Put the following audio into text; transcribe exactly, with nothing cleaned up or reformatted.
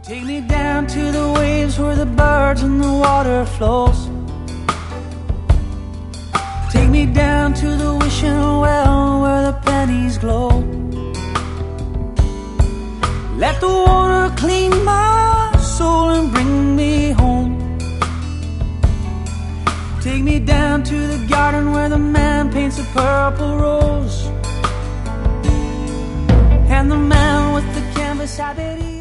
Take me down to the waves where the birds and the water flows. Take me down to the wishing well where the pennies glow. Let the water clean my soul and bring me home. Take me down to the garden where the man paints a purple rose, and the man with the canvas habit